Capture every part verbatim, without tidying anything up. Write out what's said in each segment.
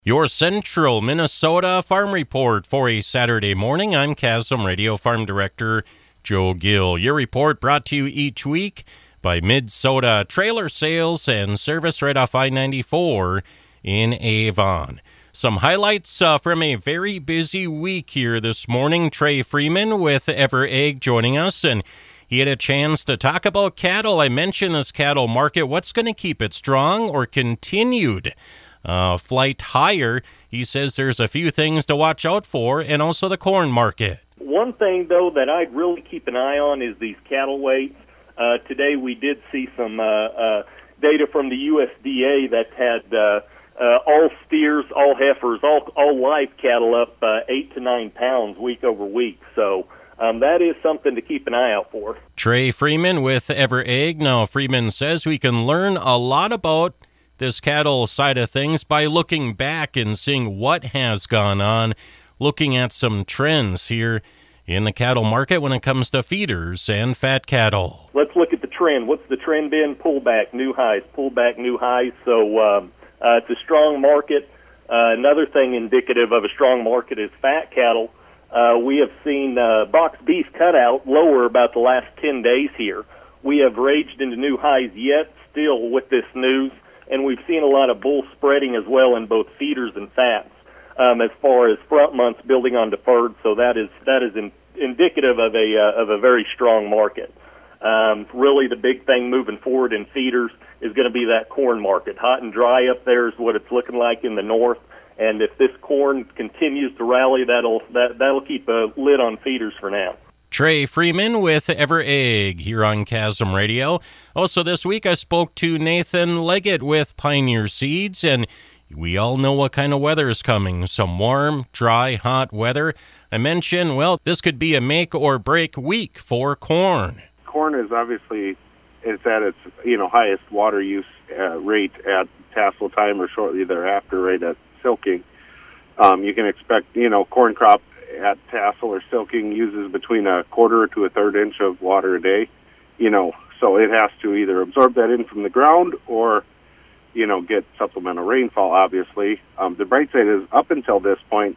Your Central Minnesota Farm Report for a Saturday morning. I'm Chasm Radio Farm Director Joe Gill. Your report brought to you each week by Minnesota Trailer Sales and Service right off I ninety-four in Avon. Some highlights uh, from a very busy week here this morning. Trey Freeman with EverAg joining us, and he had a chance to talk about cattle. I mentioned this cattle market, what's going to keep it strong or continued Uh, flight higher. He says there's a few things to watch out for, and also the corn market. One thing, though, that I'd really keep an eye on is these cattle weights. Uh, today we did see some uh, uh, data from the U S D A that had uh, uh, all steers, all heifers, all, all live cattle up uh, eight to nine pounds week over week. So um, that is something to keep an eye out for. Trey Freeman with EverAg. Now, Freeman says we can learn a lot about this cattle side of things by looking back and seeing what has gone on, looking at some trends here in the cattle market when it comes to feeders and fat cattle. Let's look at the trend. What's the trend been? Pullback, new highs, pullback, new highs. So um, uh, it's a strong market. Uh, another thing indicative of a strong market is fat cattle. Uh, we have seen uh, box beef cutout lower about the last ten days here. We have raged into new highs yet still with this news. And we've seen a lot of bull spreading as well in both feeders and fats um, as far as front months building on deferred. So that is that is in, indicative of a uh, of a very strong market. Um, really, the big thing moving forward in feeders is going to be that corn market. Hot and dry up there is what it's looking like in the north. And if this corn continues to rally, that'll that that'll keep a lid on feeders for now. Trey Freeman with EverAg here on Chasm Radio. Also this week I spoke to Nathan Leggett with Pioneer Seeds, and we all know what kind of weather is coming. Some warm, dry, hot weather. I mentioned, well, this could be a make or break week for corn. Corn is obviously, it's at its you know highest water use uh, rate at tassel time or shortly thereafter, right at silking. Um, you can expect, you know, corn crop at tassel or silking uses between a quarter to a third inch of water a day, you know, so it has to either absorb that in from the ground or, you know, get supplemental rainfall, obviously. Um, the bright side is up until this point,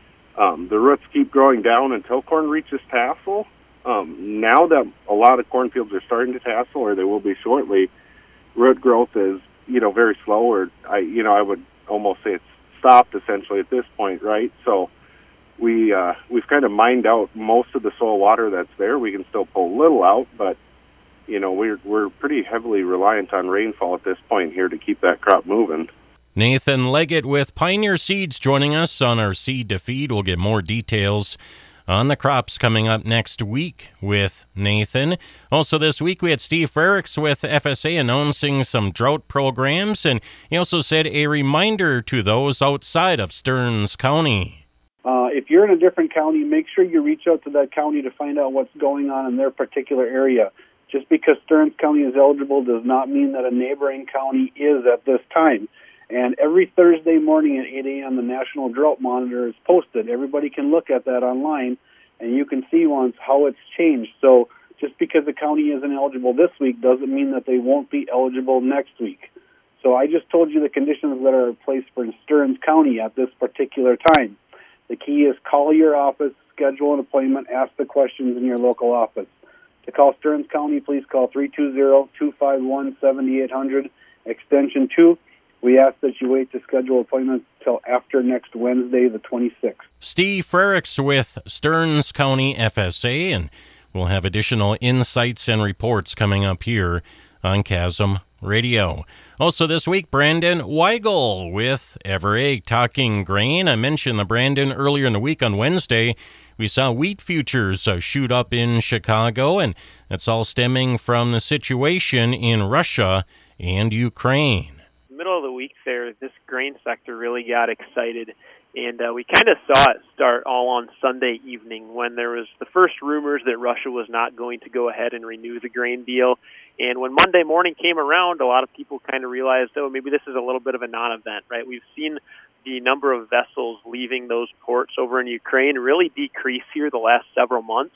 um, the roots keep growing down until corn reaches tassel. Um, now that a lot of cornfields are starting to tassel, or they will be shortly, root growth is, you know, very slow, or I, you know, I would almost say it's stopped essentially at this point, right? So We, uh, we've kind of mined out most of the soil water that's there. We can still pull a little out, but, you know, we're, we're pretty heavily reliant on rainfall at this point here to keep that crop moving. Nathan Leggett with Pioneer Seeds joining us on our Seed to Feed. We'll get more details on the crops coming up next week with Nathan. Also this week we had Steve Frericks with F S A announcing some drought programs, and he also said a reminder to those outside of Stearns County. Uh, if you're in a different county, make sure you reach out to that county to find out what's going on in their particular area. Just because Stearns County is eligible does not mean that a neighboring county is at this time. And every Thursday morning at eight a.m., the National Drought Monitor is posted. Everybody can look at that online, and you can see once how it's changed. So just because the county isn't eligible this week doesn't mean that they won't be eligible next week. So I just told you the conditions that are in place for Stearns County at this particular time. The key is call your office, schedule an appointment, ask the questions in your local office. To call Stearns County, please call three two zero, two five one, seven eight zero zero, extension two. We ask that you wait to schedule appointments until after next Wednesday, the twenty-sixth. Steve Frericks with Stearns County F S A, and we'll have additional insights and reports coming up here on Chasm Radio. Also this week, Brandon Weigel with EverAg talking grain. I mentioned the Brandon earlier in the week on Wednesday. We saw wheat futures uh, shoot up in Chicago, and that's all stemming from the situation in Russia and Ukraine. Middle of the week there, this grain sector really got excited, and uh, we kind of saw it start all on Sunday evening when there was the first rumors that Russia was not going to go ahead and renew the grain deal. And when Monday morning came around, a lot of people kind of realized, oh, maybe this is a little bit of a non-event, right? We've seen the number of vessels leaving those ports over in Ukraine really decrease here the last several months.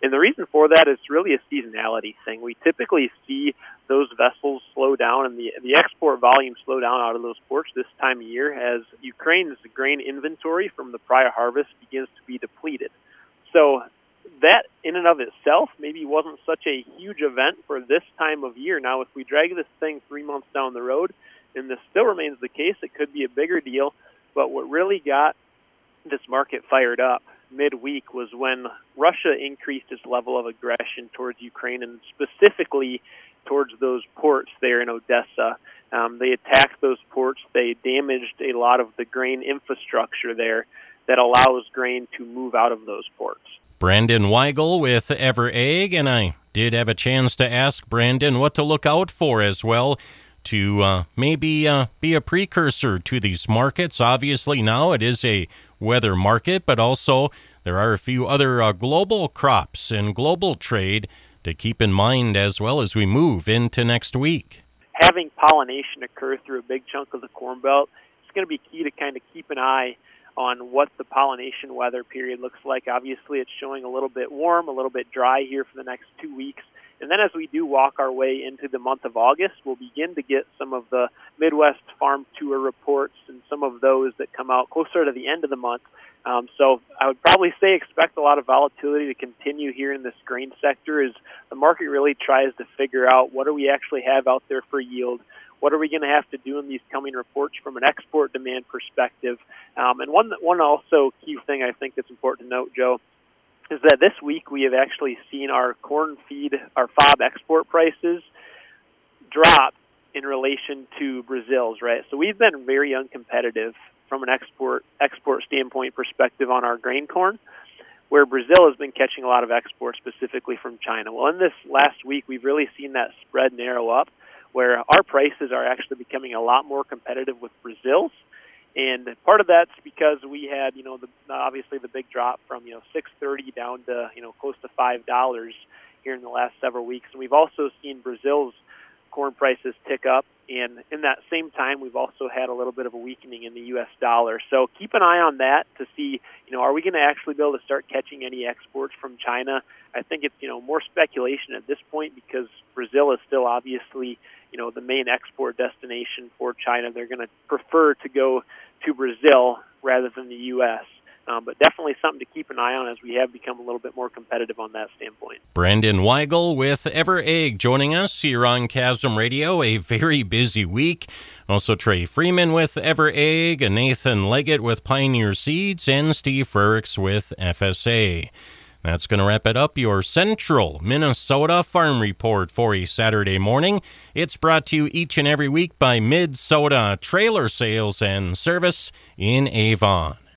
And the reason for that is really a seasonality thing. We typically see those vessels slow down and the the export volume slow down out of those ports this time of year as Ukraine's grain inventory from the prior harvest begins to be depleted. So that in and of itself maybe wasn't such a huge event for this time of year. Now, if we drag this thing three months down the road, and this still remains the case, it could be a bigger deal. But what really got this market fired up midweek was when Russia increased its level of aggression towards Ukraine and specifically towards those ports there in Odessa. Um, they attacked those ports. They damaged a lot of the grain infrastructure there that allows grain to move out of those ports. Brandon Weigel with EverAg, and I did have a chance to ask Brandon what to look out for as well to uh, maybe uh, be a precursor to these markets. Obviously now it is a weather market, but also there are a few other uh, global crops and global trade to keep in mind as well as we move into next week. Having pollination occur through a big chunk of the Corn Belt is going to be key to kind of keep an eye on what the pollination weather period looks like. Obviously, it's showing a little bit warm, a little bit dry here for the next two weeks. And then as we do walk our way into the month of August, we'll begin to get some of the Midwest Farm Tour reports and some of those that come out closer to the end of the month. Um, so I would probably say expect a lot of volatility to continue here in this grain sector as the market really tries to figure out what do we actually have out there for yield. What are we going to have to do in these coming reports from an export demand perspective? Um, and one one also key thing I think that's important to note, Joe, is that this week we have actually seen our corn feed, our F O B export prices drop in relation to Brazil's, right? So we've been very uncompetitive from an export export standpoint perspective on our grain corn, where Brazil has been catching a lot of exports specifically from China. Well, in this last week, we've really seen that spread narrow up, where our prices are actually becoming a lot more competitive with Brazil's. And part of that's because we had, you know, the, obviously the big drop from, you know, six thirty down to, you know, close to five dollars here in the last several weeks. And we've also seen Brazil's corn prices tick up. And in that same time, we've also had a little bit of a weakening in the U S dollar. So keep an eye on that to see, you know, are we going to actually be able to start catching any exports from China? I think it's, you know, more speculation at this point because Brazil is still obviously, you know, the main export destination for China. They're going to prefer to go to Brazil rather than the U S Um, but definitely something to keep an eye on as we have become a little bit more competitive on that standpoint. Brandon Weigel with EverAg joining us here on Chasm Radio. A very busy week. Also Trey Freeman with EverAg, Nathan Leggett with Pioneer Seeds, and Steve Frericks with F S A. That's going to wrap it up, your Central Minnesota Farm Report for a Saturday morning. It's brought to you each and every week by Mid-Soda Trailer Sales and Service in Avon.